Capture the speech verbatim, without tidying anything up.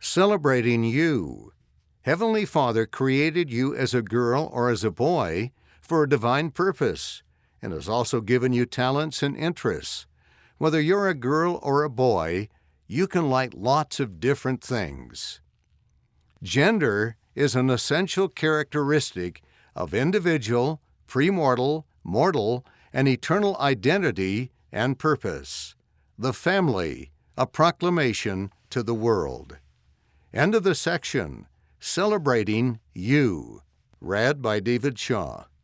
Celebrating you. Heavenly Father created you as a girl or as a boy for a divine purpose, and has also given you talents and interests. Whether you're a girl or a boy, you can like lots of different things. Gender is an essential characteristic of individual, premortal, mortal, and eternal identity and purpose. The family, a proclamation to the world. End of the section. Celebrating You. Read by David Shaw.